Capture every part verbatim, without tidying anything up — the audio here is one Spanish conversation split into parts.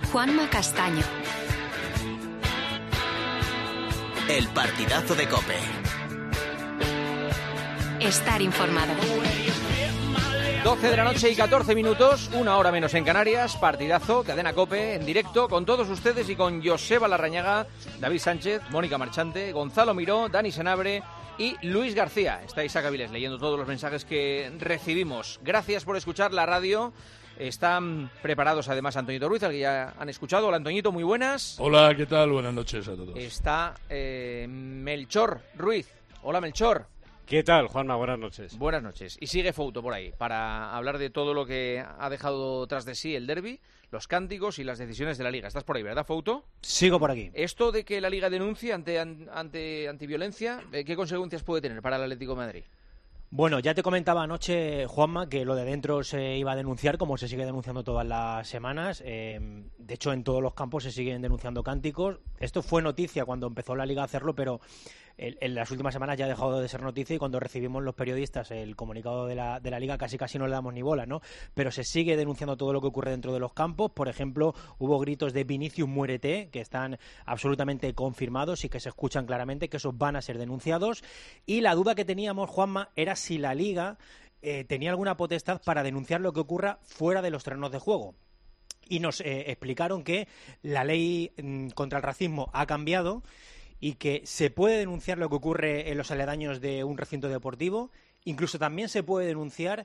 Juanma Castaño. El partidazo de COPE. Estar informado. doce de la noche y catorce minutos, una hora menos en Canarias, partidazo, cadena COPE, en directo, con todos ustedes y con Joseba Larrañaga, David Sánchez, Mónica Marchante, Gonzalo Miró, Dani Senabre y Luis García. Está Isaac Avilés leyendo todos los mensajes que recibimos. Gracias por escuchar la radio. Están preparados además Antoñito Ruiz, al que ya han escuchado. Hola Antoñito, muy buenas. Hola, ¿qué tal? Buenas noches a todos. Está eh, Melchor Ruiz. Hola Melchor. ¿Qué tal, Juanma? Buenas noches. Buenas noches. Y sigue Fouto por ahí, para hablar de todo lo que ha dejado tras de sí el derbi, los cánticos y las decisiones de la Liga. ¿Estás por ahí, verdad, Fouto? Sigo por aquí. Esto de que la Liga denuncie ante, ante antiviolencia, ¿qué consecuencias puede tener para el Atlético de Madrid? Bueno, ya te comentaba anoche, Juanma, que lo de dentro se iba a denunciar, como se sigue denunciando todas las semanas. Eh, de hecho, en todos los campos se siguen denunciando cánticos. Esto fue noticia cuando empezó la Liga a hacerlo, pero en, en las últimas semanas ya ha dejado de ser noticia, y cuando recibimos los periodistas el comunicado de la, de la Liga casi casi no le damos ni bola, ¿no? Pero se sigue denunciando todo lo que ocurre dentro de los campos. Por ejemplo, hubo gritos de Vinicius muérete, que están absolutamente confirmados y que se escuchan claramente, que esos van a ser denunciados. Y la duda que teníamos, Juanma, era si la Liga eh, tenía alguna potestad para denunciar lo que ocurra fuera de los terrenos de juego. Y nos eh, explicaron que la ley mm, contra el racismo ha cambiado y que se puede denunciar lo que ocurre en los aledaños de un recinto deportivo. Incluso también se puede denunciar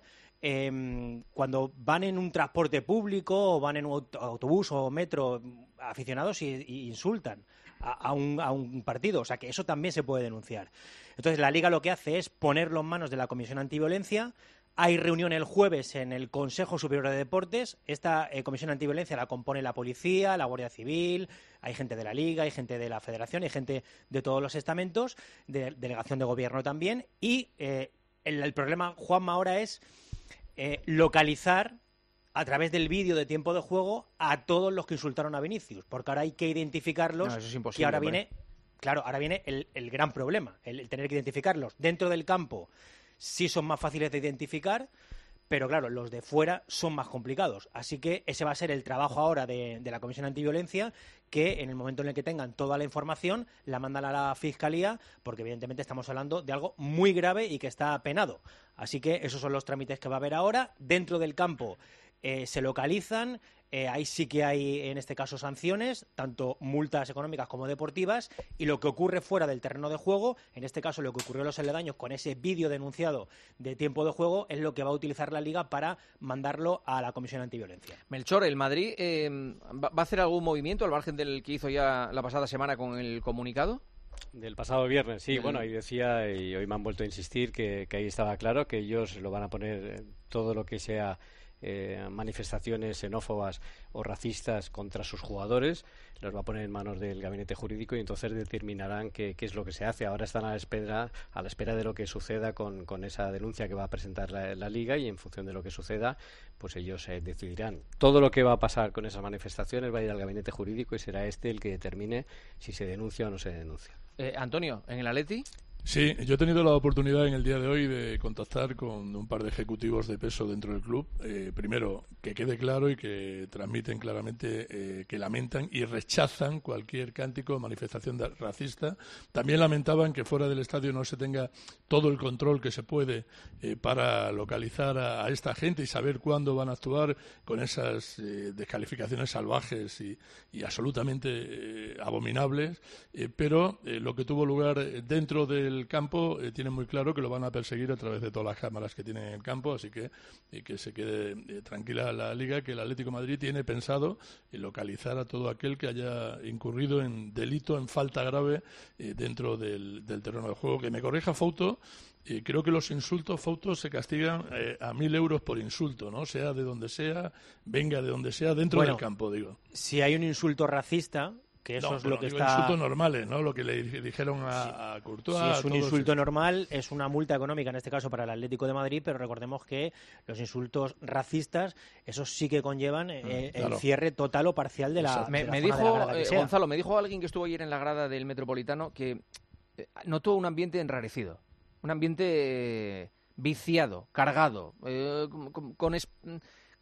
eh, cuando van en un transporte público o van en un autobús o metro aficionados y, y insultan a, a, un, a un partido. O sea que eso también se puede denunciar. Entonces la Liga lo que hace es ponerlo en manos de la Comisión Antiviolencia. Hay reunión el jueves en el Consejo Superior de Deportes. Esta eh, Comisión Antiviolencia la compone la Policía, la Guardia Civil, hay gente de la Liga, hay gente de la Federación, hay gente de todos los estamentos, de delegación de gobierno también. Y eh, el, el problema, Juanma, ahora es eh, localizar a través del vídeo de tiempo de juego a todos los que insultaron a Vinicius, porque ahora hay que identificarlos. No, eso es imposible, y ahora hombre. viene, claro, ahora viene el, el gran problema, el, el tener que identificarlos. Dentro del campo sí son más fáciles de identificar, pero claro, los de fuera son más complicados. Así que ese va a ser el trabajo ahora de, de la Comisión Antiviolencia, que en el momento en el que tengan toda la información la mandan a la Fiscalía, porque evidentemente estamos hablando de algo muy grave y que está penado. Así que esos son los trámites que va a haber ahora. Dentro del campo eh, se localizan, eh, ahí sí que hay en este caso sanciones, tanto multas económicas como deportivas, y lo que ocurre fuera del terreno de juego, en este caso lo que ocurrió en los aledaños con ese vídeo denunciado de tiempo de juego, es lo que va a utilizar la Liga para mandarlo a la Comisión Antiviolencia. Melchor, ¿el Madrid eh, va a hacer algún movimiento al margen del que hizo ya la pasada semana con el comunicado? Del pasado viernes, sí, Del... bueno, ahí decía, y hoy me han vuelto a insistir, que, que ahí estaba claro que ellos lo van a poner eh, todo lo que sea eh, manifestaciones xenófobas o racistas contra sus jugadores, los va a poner en manos del gabinete jurídico y entonces determinarán qué, qué es lo que se hace. Ahora están a la espera, a la espera de lo que suceda con, con esa denuncia que va a presentar la, la Liga, y en función de lo que suceda, pues ellos eh, decidirán. Todo lo que va a pasar con esas manifestaciones va a ir al gabinete jurídico y será este el que determine si se denuncia o no se denuncia. Eh, Antonio, ¿en el Atleti? Sí, yo he tenido la oportunidad en el día de hoy de contactar con un par de ejecutivos de peso dentro del club. Eh, primero, que quede claro y que transmiten claramente eh, que lamentan y rechazan cualquier cántico o manifestación de, racista. También lamentaban que fuera del estadio no se tenga todo el control que se puede eh, para localizar a, a esta gente y saber cuándo van a actuar con esas eh, descalificaciones salvajes y, y absolutamente eh, abominables. Eh, pero eh, lo que tuvo lugar dentro del el campo eh, tienen muy claro que lo van a perseguir a través de todas las cámaras que tienen en el campo, así que eh, que se quede eh, tranquila la Liga, que el Atlético de Madrid tiene pensado eh, localizar a todo aquel que haya incurrido en delito, en falta grave eh, dentro del, del terreno de juego. Que me corrija Fouto, eh, creo que los insultos, Fouto, se castigan eh, a mil euros por insulto, ¿no? Sea de donde sea, venga de donde sea, dentro bueno, del campo, digo. Si hay un insulto racista, que eso no, es lo que digo, está... insultos normales, ¿no? Lo que le dijeron a, sí. a Courtois. Si es un insulto esos. normal, es una multa económica, en este caso para el Atlético de Madrid, pero recordemos que los insultos racistas, esos sí que conllevan eh, mm, claro. el cierre total o parcial de la, me, de la me zona dijo, de la grada que eh, sea. Gonzalo, me dijo alguien que estuvo ayer en la grada del Metropolitano que eh, notó un ambiente enrarecido, un ambiente viciado, cargado, eh, con, con, es,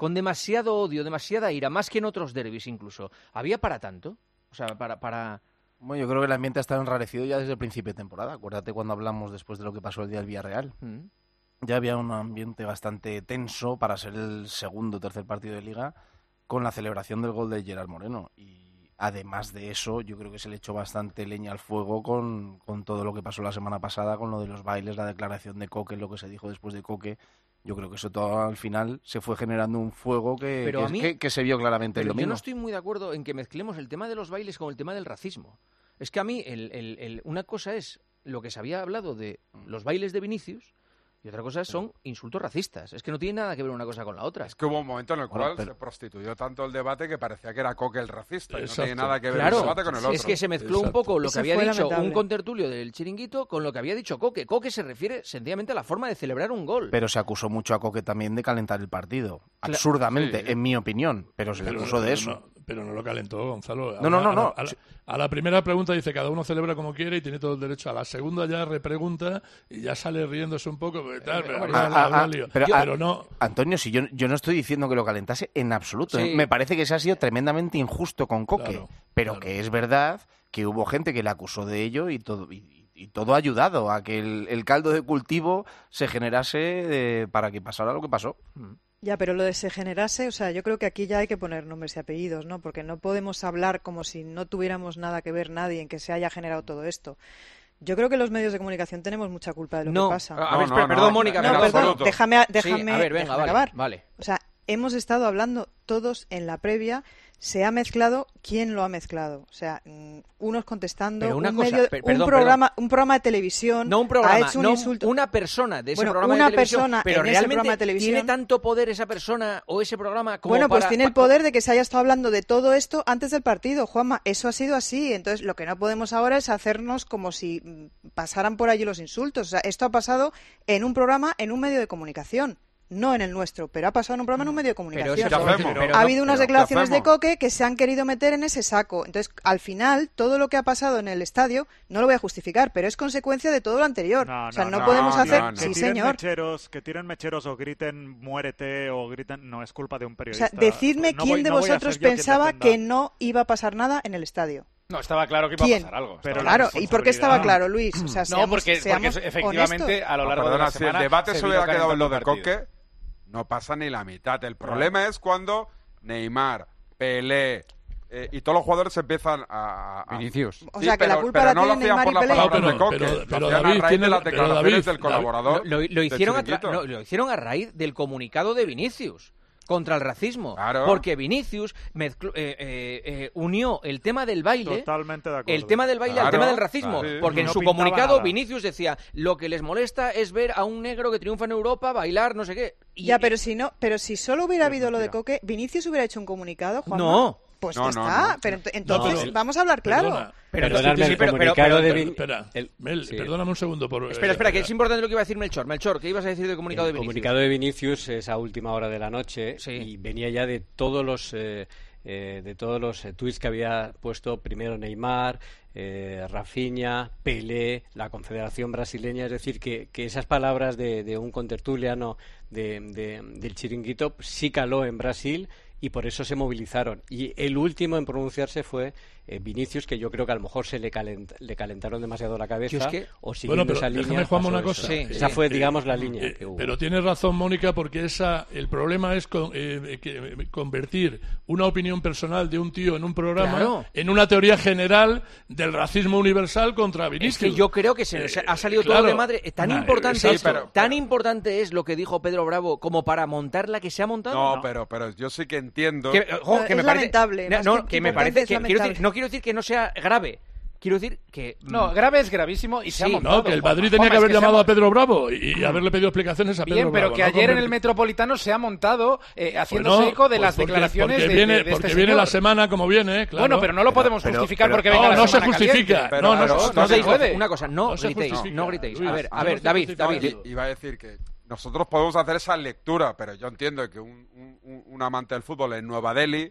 con demasiado odio, demasiada ira, más que en otros derbis incluso. ¿Había para tanto? O sea, para... para... Bueno, yo creo que el ambiente ha estado enrarecido ya desde el principio de temporada. Acuérdate cuando hablamos después de lo que pasó el día del Villarreal. Mm. Ya había un ambiente bastante tenso para ser el segundo o tercer partido de Liga con la celebración del gol de Gerard Moreno. Y además de eso, yo creo que se le echó bastante leña al fuego con, con todo lo que pasó la semana pasada, con lo de los bailes, la declaración de Coque, lo que se dijo después de Coque. Yo creo que eso todo al final se fue generando un fuego que, que, mí, que, que se vio claramente pero el domingo. Yo no estoy muy de acuerdo en que mezclemos el tema de los bailes con el tema del racismo. Es que a mí el, el, el, una cosa es lo que se había hablado de los bailes de Vinicius y otra cosa son insultos racistas. Es que no tiene nada que ver una cosa con la otra. Es que hubo un momento en el cual bueno, pero... se prostituyó tanto el debate que parecía que era Coque el racista. Y no tiene nada que ver claro, el debate con el otro. Es que se mezcló Exacto. un poco lo que Eso había dicho lamentable. un contertulio del Chiringuito con lo que había dicho Coque. Coque se refiere sencillamente a la forma de celebrar un gol. Pero se acusó mucho a Coque también de calentar el partido. Absurdamente, sí. en mi opinión. Pero se le acusó pero, de eso. No, pero no lo calentó, Gonzalo. No, no, no. no. A la, a, la, a la primera pregunta dice cada uno celebra como quiere y tiene todo el derecho. A la segunda ya repregunta y ya sale riéndose un poco. Tal, pero, a, a, a, pero, yo, a, pero no. Antonio, si yo, yo no estoy diciendo que lo calentase en absoluto. Sí. ¿eh? Me parece que se ha sido tremendamente injusto con Coque. Claro, pero claro. que es verdad que hubo gente que le acusó de ello y todo... Y, Y todo ha ayudado a que el, el caldo de cultivo se generase eh, para que pasara lo que pasó. Ya, pero lo de se generase, o sea, yo creo que aquí ya hay que poner nombres y apellidos, ¿no? Porque no podemos hablar como si no tuviéramos nada que ver nadie en que se haya generado todo esto. Yo creo que los medios de comunicación tenemos mucha culpa de lo no. que pasa. A ver, no, no, no, perdón, no, Mónica. No, no, perdón, déjame, déjame, sí, a ver, venga, déjame vale, acabar. Vale. O sea, hemos estado hablando todos en la previa, se ha mezclado, ¿quién lo ha mezclado? O sea, unos contestando, Pero una un, cosa, medio, per- un, perdón, programa, perdón. un programa de televisión No un programa, ha hecho un no insulto. una persona de ese bueno, programa una de televisión. persona pero en ese realmente programa de televisión. ¿tiene tanto poder esa persona o ese programa como Bueno, pues para... tiene el poder de que se haya estado hablando de todo esto antes del partido, Juanma. Eso ha sido así. Entonces, lo que no podemos ahora es hacernos como si pasaran por allí los insultos. O sea, esto ha pasado en un programa, en un medio de comunicación. No en el nuestro, pero ha pasado en un programa en un medio de comunicación. Pero eso hacemos? pero ha no, habido unas pero declaraciones ¿qué de Coque que se han querido meter en ese saco. Entonces, al final, todo lo que ha pasado en el estadio, no lo voy a justificar, pero es consecuencia de todo lo anterior. No, o sea, no, no, no, podemos no, hacer... no, no. Sí, que tiren señor. mecheros, que tiren mecheros o griten muérete o griten... No, es culpa de un O periodista. sea, decidme No quién voy- de no voy a vosotros ser yo quien pensaba defienda. que no iba a pasar nada en el estadio. No, estaba claro que iba ¿Quién? a pasar algo. Pero Estaba- la Claro, ¿y por qué estaba responsabilidad- claro, Luis? O sea, No, seamos, porque, porque seamos efectivamente honestos. a lo No, largo perdona, de la si semana el debate se se hubiera vino quedado en lo de calentando el partido. Coque, no pasa ni la mitad. El problema es cuando Neymar, Pelé eh, y todos los jugadores empiezan a... a Vinicius. O Sí, sea, que pero, la culpa pero la no lo tienen hacían por Neymar y las Pelé. palabras No, de pero- Coque, pero- lo pero hacían David a raíz tiene- de las pero declaraciones David- del colaborador. Lo, lo del hicieron a tra- Chiringuito. no, lo hicieron a raíz del comunicado de Vinicius contra el racismo. Claro. Porque Vinicius mezcló- eh, eh, eh, unió el tema del baile... Totalmente de acuerdo. El tema del baile Claro, al tema del racismo, claro. porque en No su pintaba comunicado nada. Vinicius decía lo que les molesta es ver a un negro que triunfa en Europa bailar no sé qué. Y- Ya, pero si no, pero si solo hubiera Es habido lo de mentira. Coque, Vinicius hubiera hecho un comunicado, Juanma. No. Pues No, ya no, está. no. Pero ent- entonces pero- vamos a hablar claro. Perdona, Pero Perdonadme, sí, el pero- pero- comunicado pero- de pero- Vin- espera, el- Mel, sí. perdóname un segundo. Por, Espera, espera, que eh, es importante lo que iba a decir Melchor. Melchor, ¿qué ibas a decir del comunicado el de Vinicius? comunicado de Vinicius es a última hora de la noche Sí. y venía ya de todos los eh, eh, de todos los eh, tweets que había puesto primero Neymar, eh, Rafinha, Pelé, la Confederación Brasileña, es decir, que, que esas palabras de, de un contertuliano de, de- del Chiringuito sí caló en Brasil y por eso se movilizaron. Y el último en pronunciarse fue eh, Vinicius, que yo creo que a lo mejor se le, calent- le calentaron demasiado la cabeza Yo es que- o siguiendo Bueno, pero esa déjame, línea. Juanma, pasó una eso. cosa. Sí, Esa sí. fue, digamos, la Eh, línea eh, que hubo. Pero tienes razón, Mónica, porque esa el problema es con- eh, que, eh, convertir una opinión personal de un tío en un programa Claro. en una teoría general del racismo universal contra Vinicius. Es que yo creo que se, Eh, se ha salido claro. todo de madre. Tan Nah, importante exacto. es, pero- tan pero- importante es lo que dijo Pedro Bravo como para montar la que se ha montado. No, pero, pero yo sí que entiendo... Que, ojo, No, que es me parece, lamentable, No, más no, que que me importante, parece es que quiero decir, lamentable. no quiero decir que no sea grave. Quiero decir que No, grave es gravísimo y se ha Sí. montado. No, que el Juanma. Madrid tenía Juanma, que es haber se ha llamado a mon- Pedro Bravo y, y haberle pedido explicaciones a Pedro Bien, pero Bravo. que no ayer en convertir- el Metropolitano se ha montado eh, Pues haciéndose no, eco de pues las porque- declaraciones porque de, viene, de- de porque este viene señor. la semana como viene, claro. Bueno, pero no lo podemos pero- justificar pero- porque no, venga la no se semana justifica. caliente. Pero- no, no, pero- se- no no se se dice puede. una cosa, no, No se gritéis, justifica. no gritéis. A Luis, ver, a no ver, se David, justifica. David. I- Iba a decir que nosotros podemos hacer esa lectura, pero yo entiendo que un, un- un amante del fútbol en Nueva Delhi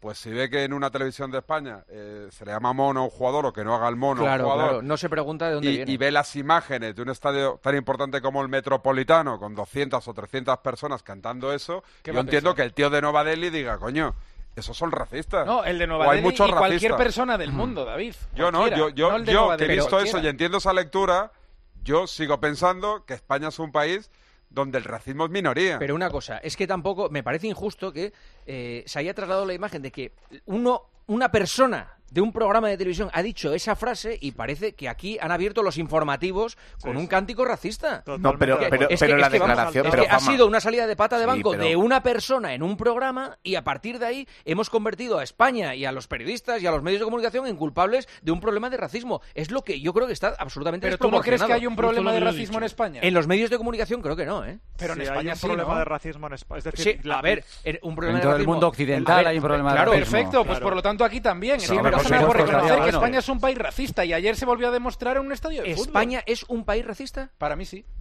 pues si ve que en una televisión de España eh, se le llama mono a un jugador o que no haga el mono Claro, a un jugador, claro, no se pregunta de dónde y, viene. y ve las imágenes de un estadio tan importante como el Metropolitano, con doscientas o trescientas personas cantando eso, ¿Qué yo va a entiendo pensar? que el tío de Nueva Delhi diga, coño, esos son racistas. No, el de Nueva O hay Delhi muchos y cualquier racistas. persona del mundo, David. Yo no, Cualquiera, yo, yo, no el de yo Nueva que he Delhi, visto cualquiera. eso y entiendo esa lectura, yo sigo pensando que España es un país donde el racismo es minoría. Pero una cosa, es que tampoco me parece injusto que eh, se haya trasladado la imagen de que uno, una persona de un programa de televisión ha dicho esa frase y parece que aquí han abierto los informativos con Sí, un sí. cántico racista. No, pero, Que- pero, es pero que, la es que, vamos, declaración... es pero, que ha Juanma, sido una salida de pata de Sí, banco pero- de una persona en un programa y a partir de ahí hemos convertido a España y a los periodistas y a los medios de comunicación en culpables de un problema de racismo. Es lo que yo creo que está absolutamente Pero tú no crees que desproporcionado. hay un Justo problema lo de que yo he racismo dicho. en España. En los medios de comunicación creo que no, ¿eh? Pero en Sí, España hay un sí, problema ¿no? de racismo en España. Es decir, Sí, la- a ver, en- un problema En de todo el racismo. mundo occidental A ver, hay un problema de claro, racismo. Perfecto, pues Claro. por lo tanto aquí también. Sí, Sí, pero pero por por supuesto, reconocer claro, que claro. España es un país racista y ayer se volvió a demostrar en un estadio de fútbol. ¿España es un país racista? Para mí sí.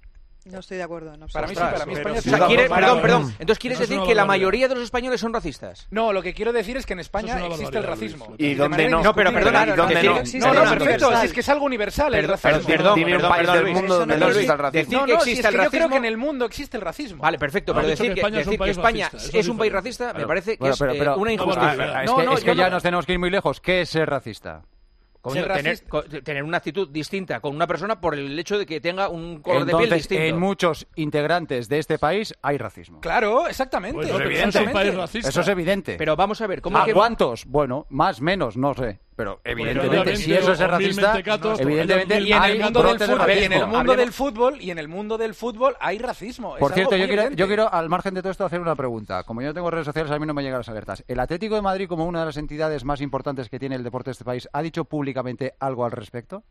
No estoy de acuerdo. No, Para mí sí, Ostras, para mí pero España sí, es O sea, un quiere- país perdón, racista. perdón. Entonces quieres Eso es decir una que la barbaridad. mayoría de los españoles son racistas. No, lo que quiero decir es que en España Eso es una existe el barbaridad, racismo. Luis. ¿Y De dónde manera no? No, pero indiscutible. perdona, ¿Y dónde decir- no? no, existe No, el no, no, perfecto. universal. Si es que es algo universal el Perdón, racismo. perdón, Dime un perdón, país perdón, del Luis. mundo donde Perdón, no Luis. exista el racismo. Decir No, que no, si existe es el que yo creo racismo... que en el mundo existe el racismo. Vale, perfecto, No, pero ha dicho decir que que, España es un decir que país España racista, eso es es un país diferente. racista me Claro. parece que Bueno, es pero- eh, pero- una No, injusticia. barbaridad. Es No, que, no, es que yo ya no- nos tenemos que ir muy lejos. ¿Qué es ser racista? Coño, Ser tener, racista- co- tener una actitud distinta con una persona por el hecho de que tenga un color de piel Entonces, distinto. en muchos integrantes de este país hay racismo. Claro, exactamente. Pues no, pero Evidentemente. es un país racista. Eso es evidente. Pero vamos a ver, ¿cómo ¿A es que... cuántos? Bueno, más, menos, no sé. Pero evidentemente, obviamente, si eso es ser o mil racista, mentecatos, evidentemente o Y en hay el mundo del brotes de fútbol, y en el racismo. mundo Hablemos- del fútbol, y en el mundo del fútbol hay racismo. Es Por algo cierto, yo muy quiero, evidente. yo quiero, al margen de todo esto, hacer una pregunta. Como yo no tengo redes sociales, a mí no me llegan las alertas. ¿El Atlético de Madrid, como una de las entidades más importantes que tiene el deporte de este país, ha dicho públicamente algo al respecto?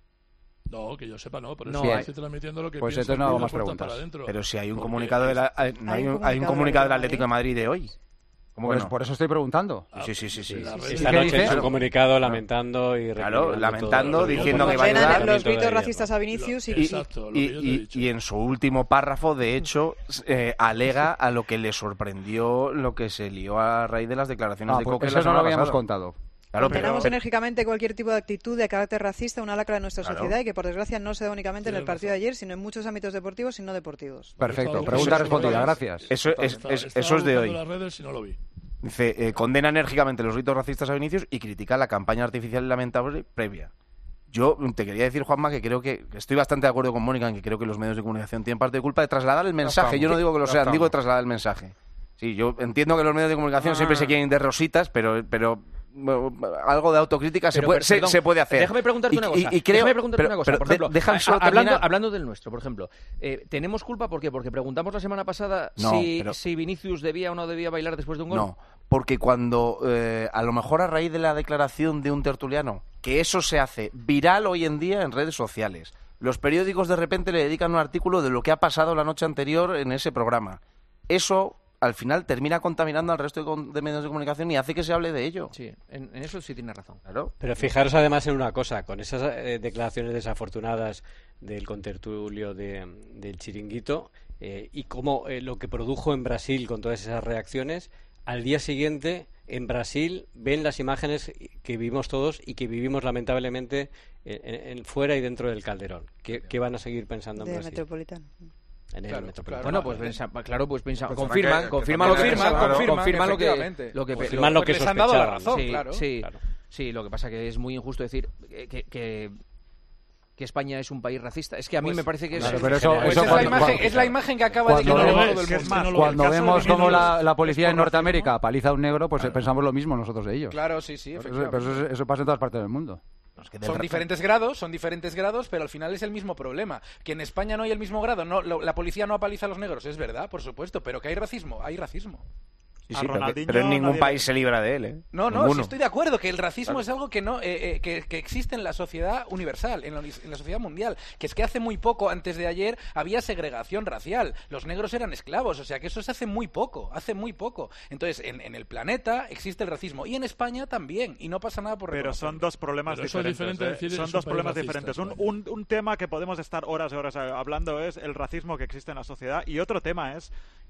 No, que yo sepa, no. Por No, eso hay- estoy transmitiendo lo que Pues pienso entonces no hago de más puertas preguntas. para adentro. Pero si hay un Porque- comunicado de la, hay, no hay un, hay un comunicado del Atlético de Madrid de hoy. ¿Cómo que Pues no? por eso estoy preguntando. Sí, sí, sí, sí. La red- Esta ¿Qué noche dice? es un comunicado lamentando y Claro, recriminando lamentando, todo. diciendo que va a Condenan ayudar. los Tratamiento de gritos hierro. racistas a Vinicius y, Y, Exacto, lo que y- yo te he y- dicho. y en su último párrafo, de hecho, eh, alega a lo que le sorprendió lo que se lió a raíz de las declaraciones Ah, de pues Coque eso la no semana lo habíamos pasada. contado. Claro, pero, condenamos enérgicamente cualquier tipo de actitud de carácter racista, una lacra de nuestra Claro. sociedad y que por desgracia no se da únicamente en el Tienes partido de razón. ayer, sino en muchos ámbitos deportivos y no deportivos. Perfecto. Estaba- Pregunta eso- respondida. Gracias. eso, Estaba- es, estaba- es- estaba eso es de buscando hoy. las redes y no lo vi. Dice, eh, condena enérgicamente los gritos racistas a Vinicius y critica la campaña artificial y lamentable previa. Yo te quería decir, Juanma, que creo que que estoy bastante de acuerdo con Mónica en que creo que los medios de comunicación tienen parte de culpa de trasladar el mensaje. Yo no digo que lo Ya sean, estamos. digo de trasladar el mensaje. Sí, yo entiendo que los medios de comunicación siempre se quieren ir de rositas, pero, pero bueno, algo de autocrítica se Pero, puede, pero, se, perdón, se puede hacer. Déjame preguntarte Y- una y- cosa. y creo- déjame preguntarte pero- una cosa. pero Por de- ejemplo, déjame a- solo hablando, terminar. hablando del nuestro, por ejemplo, eh, ¿tenemos culpa por qué? Porque preguntamos la semana pasada No, si, pero- si Vinicius debía o no debía bailar después de un gol. No, porque cuando, eh, a lo mejor a raíz de la declaración de un tertuliano, que eso se hace viral hoy en día en redes sociales, los periódicos de repente le dedican un artículo de lo que ha pasado la noche anterior en ese programa. Eso, al final, termina contaminando al resto de, con- de medios de comunicación y hace que se hable de ello. Sí, en, en eso sí tienes razón. Claro. Pero fijaros además en una cosa, con esas eh, declaraciones desafortunadas del contertulio de, del Chiringuito eh, y cómo eh, lo que produjo en Brasil con todas esas reacciones, al día siguiente en Brasil ven las imágenes que vimos todos y que vivimos lamentablemente en, en- en fuera y dentro del Calderón. ¿Qué, qué van a seguir pensando en De Brasil? Metropolitano. En el Claro, Metropolitano. Bueno, pues pensa- claro, pues piensa, Pues confirman, será que- confirman que lo que también pensaban, confirman, confirman, confirman, lo que efectivamente. lo que Confirman lo que les han dado la sospechaban. razón, sí, claro. sí, Claro. sí, lo que pasa que es muy injusto decir que, que, que- que España es un país racista. Es que a mí Pues, me parece que es... claro, pero eso- Pues eso es, la cuando- imagen, cuando- es la imagen que acaba de cuando crear lo todo ves, el es que es mundo. más, Cuando el caso vemos de cómo la, Vinicius la policía es en por Norteamérica racismo. paliza a un negro, pues pensamos lo mismo nosotros de ellos. Claro, sí, sí, Pero eso, efectivamente. pero eso- eso pasa en todas partes del mundo. Es que del Son ra- diferentes grados, son diferentes grados, pero al final es el mismo problema. Que en España no hay el mismo grado, no, lo- la policía no apaliza a los negros, es verdad, por supuesto, pero que hay racismo, hay racismo. Sí, A sí, pero, que- Ronaldinho pero en ningún nadie le- país se libra de él, ¿eh? No, no, Ninguno. sí estoy de acuerdo que el racismo es algo que no eh, eh, que, que existe en la sociedad universal, en la, uni- en la sociedad mundial. Que es que hace muy poco, antes de ayer, había segregación racial. Los negros eran esclavos, o sea que eso se hace muy poco, hace muy poco. Entonces, en, en el planeta existe el racismo y en España también, y no pasa nada por Pero reconocerlo. son dos problemas Pero eso es diferentes. diferente ¿eh? decir Son es dos un país problemas racista, diferentes. Un, España. un, un tema que podemos estar horas y horas hablando es el racismo que existe en la sociedad y otro tema es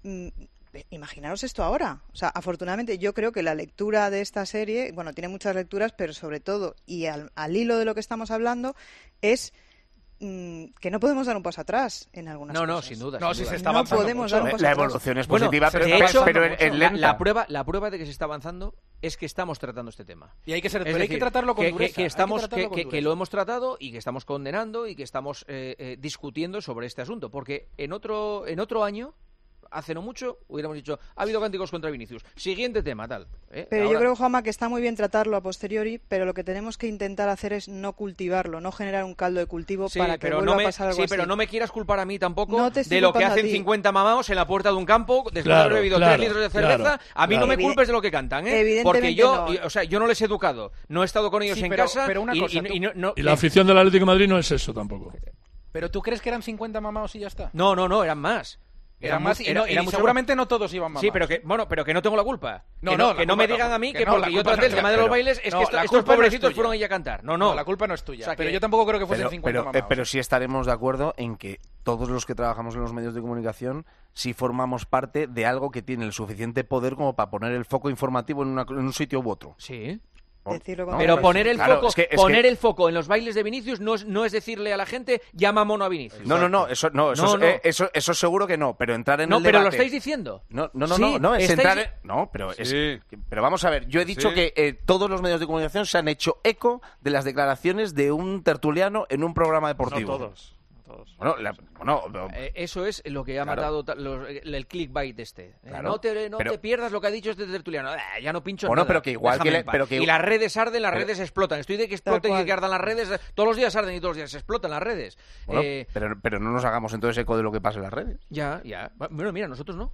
mm, imaginaros esto ahora. O sea, afortunadamente yo creo que la lectura de esta serie, bueno, tiene muchas lecturas, pero sobre todo, y al, al hilo de lo que estamos hablando, es mm, que no podemos dar un paso atrás en algunas no, cosas. No, sin duda. No, sin si duda. se está no avanzando podemos mucho. dar un paso La atrás. evolución es Bueno, positiva, pero, de pero- hecho, pero es la, lenta. la prueba, la prueba de que se está avanzando es que estamos tratando este tema. Y hay que ser, Es pero hay decir, que tratarlo con que, dureza. que- que hay estamos, tratarlo que, con que- que dureza. lo hemos tratado y que estamos condenando y que estamos eh, eh, discutiendo sobre este asunto. Porque en otro, en otro año, hace no mucho, hubiéramos dicho, ha habido cánticos contra Vinicius. Siguiente tema, tal. ¿eh? Pero Ahora- yo creo, Juanma, que está muy bien tratarlo a posteriori, pero lo que tenemos que intentar hacer es no cultivarlo, no generar un caldo de cultivo Sí, para que pero vuelva no me, a pasar algo sí, así. pero no me quieras culpar a mí tampoco No te estoy de lo que culpando a hacen ti. cincuenta mamaos en la puerta de un campo después de Claro, haber bebido claro, tres litros de cerveza. claro, a mí claro. no me Evide- culpes de lo que cantan, ¿eh? evidentemente Porque yo, no. y- o sea, yo no les he educado, no he estado con ellos Sí, en pero- casa pero una y, cosa, y- tú- y no, no- Y la afición del Atlético de Madrid no es eso tampoco. Pero tú crees que eran cincuenta mamados y ya está. no, no, no, eran más. Eran más y, era- no- y era mucho seguramente no todos iban mamados. Sí, pero que, bueno, pero que no tengo la culpa. No, que no, no, la que no culpa me digan no, a mí que que no, porque la yo culpa traté no el es tema de tuya. los bailes es No, que la esto- estos culpa no es pobrecitos tuya. fueron ahí a cantar. No, no. No, la culpa no es tuya. O sea, que- pero yo tampoco creo que fuesen Pero, cincuenta pero, eh, mamados. pero sí estaremos de acuerdo en que todos los que trabajamos en los medios de comunicación sí formamos parte de algo que tiene el suficiente poder como para poner el foco informativo en, una- en un sitio u otro. Sí. Decirlo con Pero claro, poner el claro, foco, es que- es poner que- el foco en los bailes de Vinicius no es, no es decirle a la gente llama mono a Vinicius. No, no, no, eso no, eso, No, es- no. eh, eso, eso seguro que no, pero entrar en No, el pero lo debate... estáis diciendo. No, no, no, Sí, no, no, es estáis- entrar en... No, pero es... Sí. Pero vamos a ver, yo he dicho Sí. que eh, todos los medios de comunicación se han hecho eco de las declaraciones de un tertuliano en un programa No deportivo. todos. no todos. Bueno, la- bueno, Eh, eso es lo que ha Claro. matado ta- los- el, el clickbait este. Eh, Claro, no te, no pero- te pierdas lo que ha dicho este tertuliano. Ah, ya no pincho en Bueno, nada. pero que igual Déjame que le- en paz. pero que- Y las redes arden, las pero- redes explotan. Estoy de que Tal exploten y cual. que ardan las redes. Todos los días arden y todos los días explotan las redes. bueno, Eh, pero, pero no nos hagamos entonces eco de lo que pasa en las redes. ya, ya. Bueno, mira, nosotros no.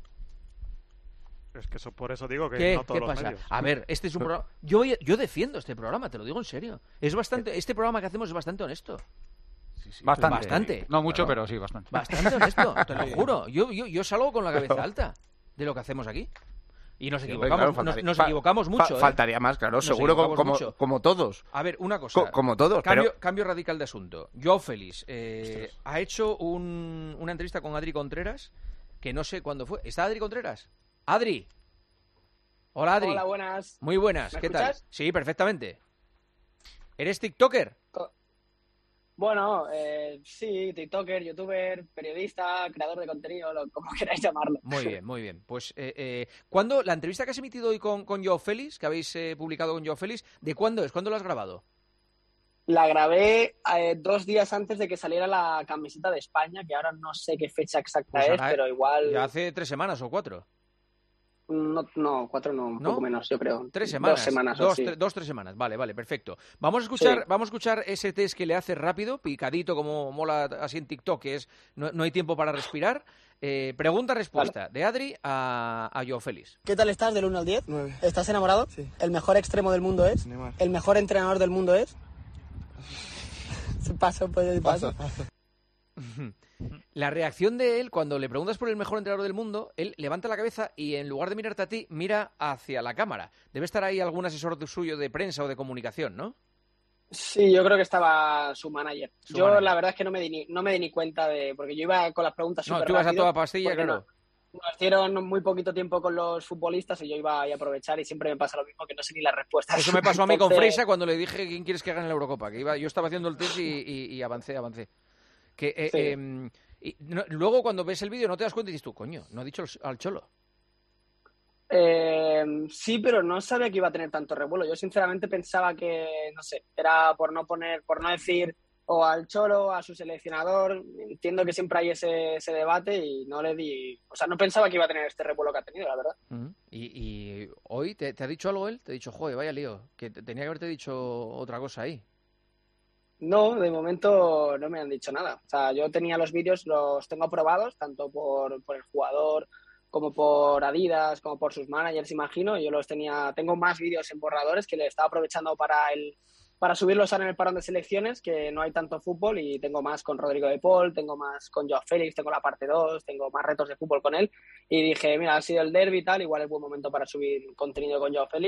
Es que eso, por eso digo que ¿Qué? no todos ¿Qué los pasa? medios. A ver, este es un programa... Yo, yo defiendo este programa, te lo digo en serio. Es bastante... Este programa que hacemos es bastante honesto. Bastante. Bastante. No mucho, Claro. pero sí, bastante. Bastante honesto, te lo juro. Yo, yo, yo salgo con la cabeza alta de lo que hacemos aquí. Y nos Sí, equivocamos, claro, nos, faltaría- nos fa- equivocamos mucho. fa- ¿eh? Faltaría más, claro, Nos seguro como, equivocamos como, mucho. como todos. A ver, una cosa. Co- como todos, Cambio, pero... cambio radical de asunto. Joao Félix eh, ha hecho un- una entrevista con Adri Contreras, que no sé cuándo fue. ¿Está Adri Contreras? Adri. Hola, Adri. Hola, buenas. Muy buenas. ¿Me ¿Qué escuchas? tal? Sí, perfectamente. ¿Eres TikToker? Bueno, eh, sí, TikToker, YouTuber, periodista, creador de contenido, lo, como queráis llamarlo. Muy bien, muy bien. Pues, eh, eh, ¿cuándo, la entrevista que has emitido hoy con, con Joao Félix, que habéis eh, publicado con Joao Félix, ¿de cuándo es? ¿Cuándo lo has grabado? La grabé eh, dos días antes de que saliera la camiseta de España, que ahora no sé qué fecha exacta Pues es, ahora, pero igual... Ya hace tres semanas o cuatro. No, no, cuatro no, un ¿No? poco menos, yo creo. Tres semanas. Dos semanas o Dos, así. tre- dos, tres semanas. Vale, vale, perfecto. Vamos a escuchar, Sí. vamos a escuchar ese test que le hace rápido, picadito, como mola así en TikTok, que es no, no hay tiempo para respirar. Eh, Pregunta-respuesta de Adri a, a Joao Félix. ¿Qué tal estás del uno al diez? nueve. ¿Estás enamorado? Sí. ¿El mejor extremo del mundo es? Neymar. ¿El mejor entrenador del mundo es? Paso, pues, paso. La reacción de él cuando le preguntas por el mejor entrenador del mundo, él levanta la cabeza y en lugar de mirarte a ti, mira hacia la cámara. Debe estar ahí algún asesor suyo de prensa o de comunicación, ¿no? Sí, yo creo que estaba su manager. Su yo manager. la verdad es que no me di ni, no me di ni cuenta de... Porque yo iba con las preguntas No, súper tú ibas a rápido, toda pastilla, porque claro. no- Nos dieron muy poquito tiempo con los futbolistas y yo iba ahí a aprovechar y siempre me pasa lo mismo, que no sé ni las respuestas. Eso me pasó a mí con Entonces, Freisa cuando le dije quién quieres que gane la Eurocopa. Que iba, yo estaba haciendo el test y, y- y avancé, avancé. Que, eh, Sí. em, y no- luego cuando ves el vídeo no te das cuenta y dices tú, coño, no ha dicho al- al Cholo. eh, sí, pero no sabía que iba a tener tanto revuelo. Yo sinceramente pensaba que, no sé, era por no poner, por no decir o al Cholo, a su seleccionador. Entiendo que siempre hay ese, ese debate y no le di... O sea, no pensaba que iba a tener este revuelo que ha tenido, la verdad. Ujú. y, y hoy te, te ha dicho algo él, te ha dicho, joder, vaya lío, que te- tenía que haberte dicho otra cosa ahí. No, de momento no me han dicho nada. O sea, yo tenía los vídeos, los tengo aprobados, tanto por, por el jugador como por Adidas, como por sus managers, imagino. Yo los tenía, tengo más vídeos en borradores que le estaba aprovechando para el, para subirlos ahora en el parón de selecciones, que no hay tanto fútbol, y tengo más con Rodrigo de Paul, tengo más con Joao Félix, tengo la parte dos, tengo más retos de fútbol con él. Y dije, mira, ha sido el derbi y tal, igual es buen momento para subir contenido con Joao Félix.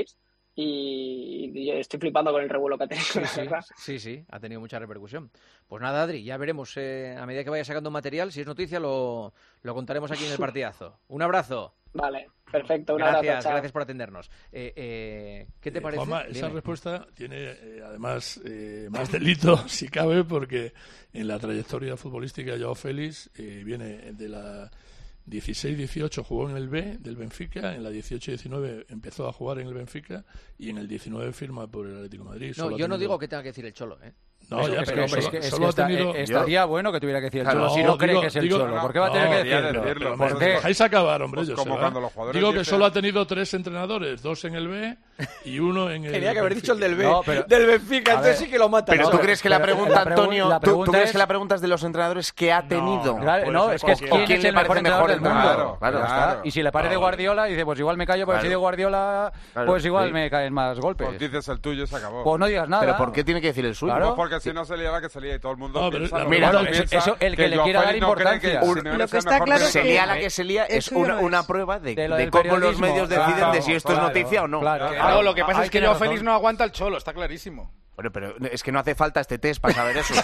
y, y estoy flipando con el revuelo que ha tenido. Sí, sí, sí, sí, ha tenido mucha repercusión. Pues nada, Adri, ya veremos eh, a medida que vaya sacando material, si es noticia lo, lo contaremos aquí en el partidazo. Un abrazo. Vale, perfecto, un gracias, abrazo. Chao. Gracias por atendernos. Eh, eh, ¿Qué te eh, parece? Juanma, esa Dime. respuesta tiene eh, además eh, más delito, si cabe, porque en la trayectoria futbolística de Joao Félix eh, viene de la dieciséis dieciocho jugó en el B del Benfica, en la dieciocho diecinueve empezó a jugar en el Benfica y en el diecinueve firma por el Atlético de Madrid. No, Solo yo ha no tenido... digo que tenga que decir el Cholo, ¿eh? No, Eso, ya, es pero que, solo, es que, es solo que ha tenido... está, estaría bueno que tuviera que decir el Claro, Cholo, si no cree digo, que es el digo, Cholo. no, ¿Por qué va a no, tener que debería decirlo? decirlo. ¿Por ¿Me qué? dejáis acabar, hombre? Pues Yo como sé, cuando ¿eh? los jugadores Digo que dicen- solo ha tenido tres entrenadores, dos en el B y uno en el Tenía que haber dicho el del B, No, pero- del Benfica, A entonces ver, sí que lo mata. Pero ¿no? tú crees que la pero pregunta, la pregu- Antonio, la ¿tú- ¿tú, pregunta crees es- que la pregunta es de los entrenadores que ha tenido? Claro, puede no, ser es que es cualquiera. quién, ¿Quién es le el parece mejor mejor entrenador el del mundo? mundo. Claro, Ya está. claro. Y si le parece Ah, Guardiola, dice, pues igual me callo, porque Claro. si de Guardiola, Claro, pues igual sí. me caen más golpes. Pues dices el tuyo y se acabó. Pues no digas nada. ¿Pero por qué tiene que decir el suyo? Claro. Pues porque si no se liara que se lía y todo el mundo No, pero piensa la lo mira, mismo, no, piensa eso- el que le Joao quiera dar Félix no cree que importancia. Simeone Lo que sea está mejor claro que es Se que- lía la que se lía, es eso yo una, no es. una prueba de, De lo de del cómo los periodismo. medios deciden Claro, de si esto claro. es noticia o no. Claro. Claro, lo que pasa Ahí es que tiene Joao razón. Félix no aguanta el Cholo, está clarísimo. Bueno, pero es que no hace falta este test para saber eso.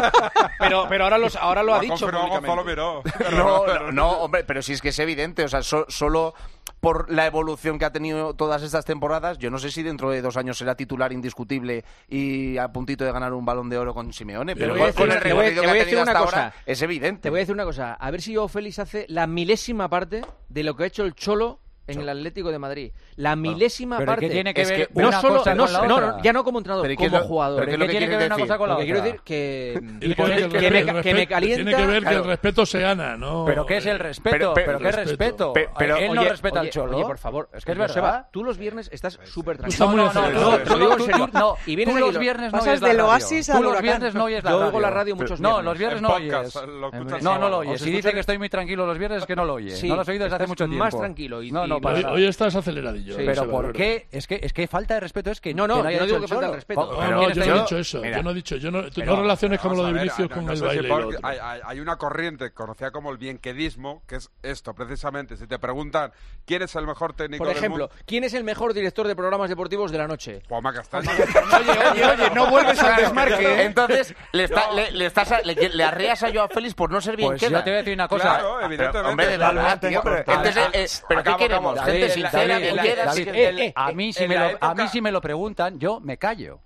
Pero, pero ahora, los, ahora lo ha dicho confirmado Gonzalo públicamente. Miró. No, no, no, hombre, pero si es que es evidente, o sea, so- solo por la evolución que ha tenido todas estas temporadas, yo no sé si dentro de dos años será titular indiscutible y a puntito de ganar un Balón de Oro con Simeone, Te pero voy a con decir- el te voy a- recorrido te que voy a ha decir tenido hasta una ahora, cosa. es evidente. Te voy a decir una cosa, a ver si Joao Félix hace la milésima parte de lo que ha hecho el Cholo en el Atlético de Madrid. La milésima Pero parte. ¿qué tiene que Es ver que no una solo, cosa no, con la no, otra? no, ya no como entrenador, Pero ¿y qué como es lo- jugador. pero ¿Qué lo que tiene que quieres ver una decir? cosa con la Lo que quiero otra? decir que, Tiene que, que, ver que, el que me, respeto- que me calienta. tiene que ver que Claro. el respeto se gana, ¿no? ¿Pero qué es el respeto? Pero- ¿Pero, pero- qué respeto. respeto? Pe- pero- Él no Oye, respeta oye, al Cholo. Oye, por favor. Es que es Joseba, verdad. tú los viernes estás súper Tú tranquilo. estás muy No, no, acelerado. no, No, te lo digo en tú- serio. tú- no, Y vienes tú los aquí lo- viernes no pasas oyes la del radio. oasis Tú al los huracán. viernes no oyes la Yo radio. oigo la radio muchos No, viernes. los viernes En no podcast, oyes. lo escuchas No, no lo sábado. oyes. ¿Os Si dice escuchan? que estoy muy tranquilo los viernes, es que no lo oyes. Sí, no lo has oído desde hace estás mucho tiempo. más tranquilo y- No, no, y- para Hoy, nada. hoy estás aceleradillo. Sí. eh, Pero Seba, ¿por verdad. qué? Es que, es que falta de respeto es que No, no, que yo haya no hecho digo el que falta Cholo. de respeto. ¿Cómo- No, quién no, está yo no he diciendo? dicho eso. Mira, Yo no he dicho. Yo no, tú pero- no relaciones como lo Vamos de a ver, Vinicius no- con no el sé si baile. y por- lo otro. hay, hay- hay una corriente conocida como el bienquedismo, que es esto, precisamente. Si te preguntan quién es el mejor técnico Por del ejemplo, mundo, ¿quién es el mejor director de programas deportivos de la noche? Juanma Castaño. Oye, oye, oye, no vuelves al desmarque, ¿eh? Entonces, le, está- le, le estás a- le, le arreas a Joao Félix por no ser bien Pues queda. yo te voy a decir una cosa. Claro, Pero, evidentemente. hombre, de verdad, tío, pero, entonces, eh, ¿pero qué Acabo, queremos? acabo. Gente David, sincera, David, cualquiera, David, sí, eh, eh, a mí si en me la lo, a época- mí si me lo preguntan, yo me callo.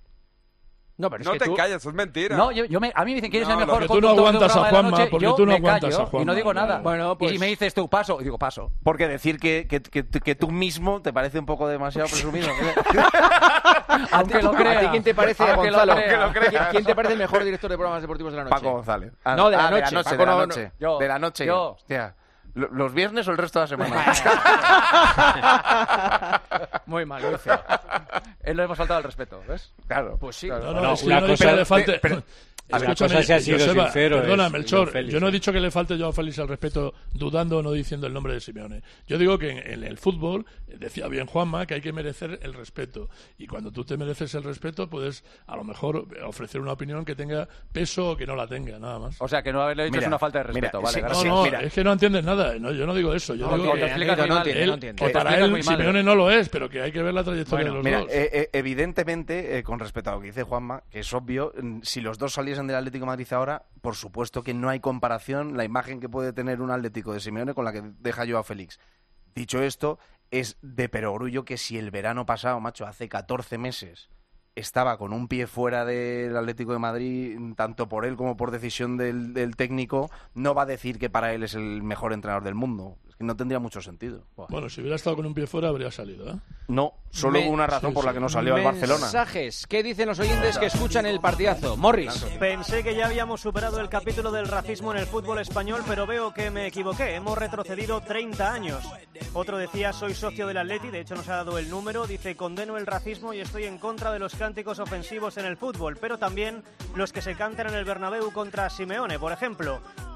No, pero es No que te tú... calles, es mentira. No, yo, yo me, a mí me dicen quién es No, el lo mejor que tú no conductor de un aguantas a programa de la Juanma, noche, porque yo tú no me aguantas callo a Juanma, y no digo nada. claro. Bueno, pues- Y si me dices tú paso, digo paso. Porque decir que, que, que, que tú mismo te parece un poco demasiado presumido. Aunque lo crea. ¿A ti quién te parece, Aunque lo Gonzalo? crea. ¿Quién, quién te parece el mejor director de programas deportivos de la noche? Paco González. Ah, No, de la ah, noche. De la noche, Paco de la no- noche. yo, de la noche. yo. Hostia. Lo- ¿Los viernes o el resto de la semana? Muy mal, muy feo. Él lo hemos faltado al respeto, ¿ves? Claro. Pues sí. No, no, No, es que una yo no he dicho cosa- que le falte... pero- Una Escúchame, cosa es si ha sido Joseba, sincero, perdona, es Melchor, Joao Félix, yo no he sí. dicho que le falte Joao Félix al respeto dudando o no diciendo el nombre de Simeone. Yo digo que en, en el fútbol, decía bien Juanma, que hay que merecer el respeto. Y cuando tú te mereces el respeto, puedes a lo mejor ofrecer una opinión que tenga peso o que no la tenga, nada más. O sea, que no haberle dicho Mira, es una falta de respeto. mira, vale, sí, gracias. No, no, mira. es que no entiendes nada. No, yo no digo eso. Yo No, digo te que, explicas muy no mal, entiende, no él- entiende. que Te para explicas él muy mal. Simeone no lo es, pero que hay que ver la trayectoria Bueno, de los Mira, dos. eh, eh, evidentemente, eh, con respecto a lo que dice Juanma, que es obvio, mm, si los dos saliesen del Atlético de Madrid ahora, por supuesto que no hay comparación la imagen que puede tener un Atlético de Simeone con la que deja Joao Félix. Dicho esto, es de perogrullo que si el verano pasado, macho, hace catorce meses, estaba con un pie fuera del Atlético de Madrid, tanto por él como por decisión del, del técnico, no va a decir que para él es el mejor entrenador del mundo. Es que no tendría mucho sentido. Bueno, si hubiera estado con un pie fuera, habría salido, ¿eh? No, solo Me- hubo una razón sí, por la sí. que no salió al Barcelona. Mensajes. ¿Qué dicen los oyentes que escuchan el partidazo? Morris. Pensé que ya habíamos superado el capítulo del racismo en el fútbol español, pero veo que me equivoqué. Hemos retrocedido treinta años. Otro decía, soy socio del Atleti, de hecho nos ha dado el número. Dice, condeno el racismo y estoy en contra de los cánticos ofensivos en el fútbol, pero también los que se cantan en el Bernabéu contra Simeone, por ejemplo.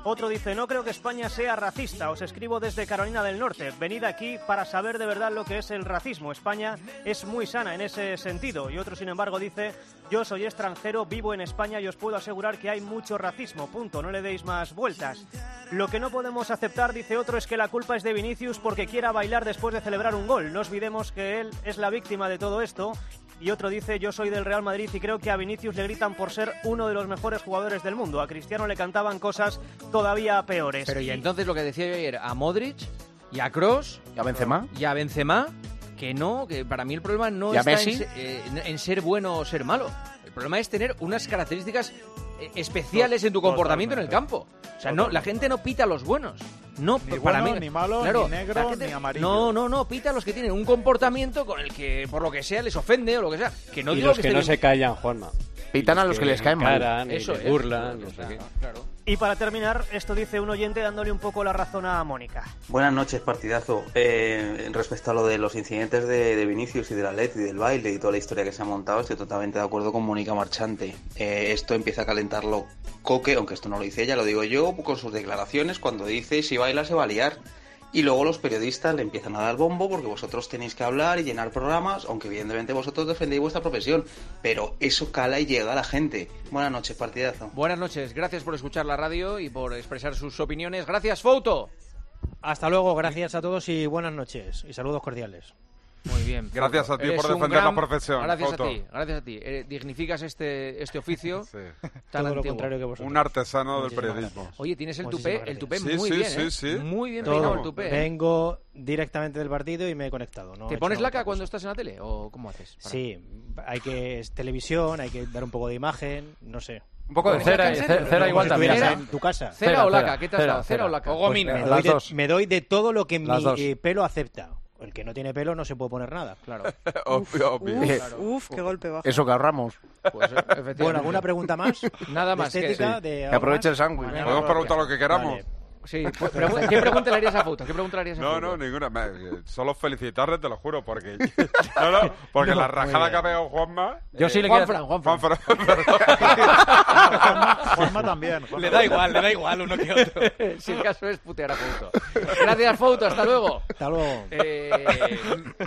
Otro dice, no creo que España sea racista, os escribo desde Carolina del Norte. Venid aquí para saber de verdad lo que es el racismo. España es muy sana en ese sentido. Y otro, sin embargo, dice, yo soy extranjero, vivo en España y os puedo asegurar que hay mucho racismo. Punto, no le deis más vueltas. Lo que no podemos aceptar, dice otro, es que la culpa es de Vinicius porque quiera bailar después de celebrar un gol. No olvidemos que él es la víctima de todo esto. Y otro dice, yo soy del Real Madrid y creo que a Vinicius le gritan por ser uno de los mejores jugadores del mundo. A Cristiano le cantaban cosas todavía peores. Pero y entonces lo que decía yo ayer, a Modric y a Kroos y a Benzema y a Benzema, que no, que para mí el problema no está en, se, eh, en ser bueno o ser malo. El problema es tener unas características especiales en tu comportamiento en el campo. O sea, no, la gente no pita a los buenos. No, ni para bueno, mí, ni malo, claro, ni negro, gente, ni amarillo. No, no, no, pita a los que tienen un comportamiento con el que, por lo que sea, les ofende o lo que sea. Que no y digo los que, que no se callan, Juanma. Pitan a los que, que les caen mal. Eso es, burlan, no sé qué. Claro. Y para terminar, esto dice un oyente dándole un poco la razón a Mónica. Buenas noches, partidazo. Eh, respecto a lo de los incidentes de, de Vinicius y del Atleti y del baile y toda la historia que se ha montado, estoy totalmente de acuerdo con Mónica Marchante. Eh, esto empieza a calentarlo Coque, aunque esto no lo dice ella, lo digo yo, con sus declaraciones, cuando dice si baila se va a liar. Y luego los periodistas le empiezan a dar bombo porque vosotros tenéis que hablar y llenar programas, aunque evidentemente vosotros defendéis vuestra profesión, pero eso cala y llega a la gente. Buenas noches, partidazo. Buenas noches, gracias por escuchar la radio y por expresar sus opiniones. Gracias, Fouto. Hasta luego, gracias a todos y buenas noches y saludos cordiales. Muy bien. Gracias Fouto. a ti Eres por defender gran... la profesión. Gracias Fouto. a ti, gracias a ti. Eh, dignificas este, este oficio sí. tan Todo antiguo. lo contrario que vosotros. Un artesano Muchísimas del periodismo. gracias. Oye, tienes el Muchísimas tupé, el gracias. tupé Sí, muy sí, bien, sí, ¿eh? sí. Muy bien Todo. peinado el tupé. Vengo directamente del partido y me he conectado. ¿no? ¿Te He pones hecho laca otra cuando cosa. estás en la tele o cómo haces? Para... Sí, hay que es televisión, hay que dar un poco de imagen, no sé. Un poco de cera, cera, cera igual también. ¿Cera? En tu casa. ¿Cera, Cera, o laca? cera, ¿Qué te has cera, dado? ¿Cera cera. o laca? O gomina. Pues me, Las doy dos. de, me doy de todo lo que mi Las dos. eh, pelo acepta. El que no tiene pelo no se puede poner nada. Claro. Obvio, obvio. Uf, Claro. uf, qué golpe bajo. Eso que ahorramos. Pues, efectivamente. Bueno, ¿alguna pregunta más? Nada ¿De más. que- estética? sí. De Que algo aproveche el más? sándwich. Mañana Podemos lo preguntar lo que queramos. Vale. Sí, pues, pregun- ¿qué pregunta le harías a Fouto? ¿Qué pregunta le harías a No, Fouto? no, ninguna. Me- Solo felicitarle, te lo juro, porque no, no, porque No, la muy rajada bien. que ha pegado Juanma. Yo sí le Juan quiero... Fran, Juan Fran. Juanfran, Juanma, Juanma también. Juanma. Le da igual, le da igual uno que otro. Si el caso es putear a Fouto. Gracias, Fouto. Hasta luego. Hasta luego. Eh,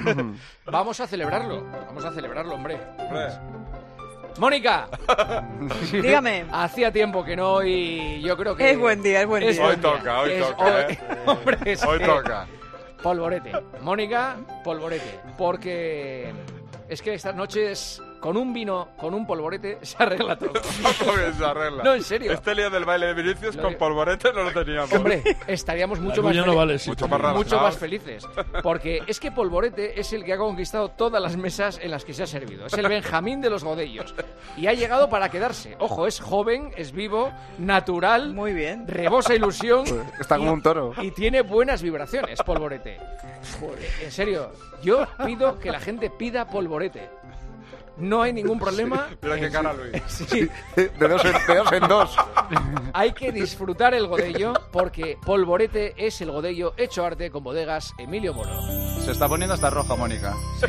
vamos a celebrarlo. Vamos a celebrarlo, hombre. hombre. Mónica. Dígame. Hacía tiempo que no y yo creo que... Es buen día, es buen es día. Hoy buen día. toca, hoy Es- toca, hoy- ¿eh? Hombre, es Hoy que- toca. Polvorete. Mónica, polvorete. Porque es que estas noches con un vino, con un polvorete, se arregla todo. Muy bien, se arregla. No, en serio. Este lío del baile de Vinicius Lo con digo. polvorete no lo teníamos. Hombre, estaríamos mucho La más tuya no fel- vale, sí. Mucho más relajado. mucho más felices. Porque es que Polvorete es el que ha conquistado todas las mesas en las que se ha servido. Es el Benjamín de los godellos. Y ha llegado para quedarse. Ojo, es joven, es vivo, natural, Muy bien. rebosa ilusión. Está como un toro. Y tiene buenas vibraciones, Polvorete. Joder, en serio, yo pido que la gente pida Polvorete. No hay ningún problema. Mira qué en- cara, Luis. Sí. De dos en, de dos, en dos. Hay que disfrutar el godello porque Polvorete es el godello hecho arte con bodegas Emilio Moro. Se está poniendo hasta roja, Mónica. Sí.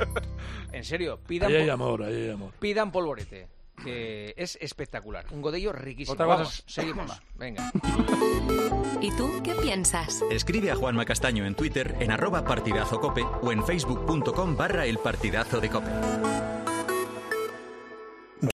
En serio, pidan, Ahí hay pol- amor, ahí hay amor. pidan Polvorete, que es espectacular. Un godello riquísimo. Otra cosa Vamos, es- seguimos. Venga. ¿Y tú qué piensas? Escribe a Juanma Castaño en Twitter en arroba partidazocope o en facebook punto com barra el partidazo de cope.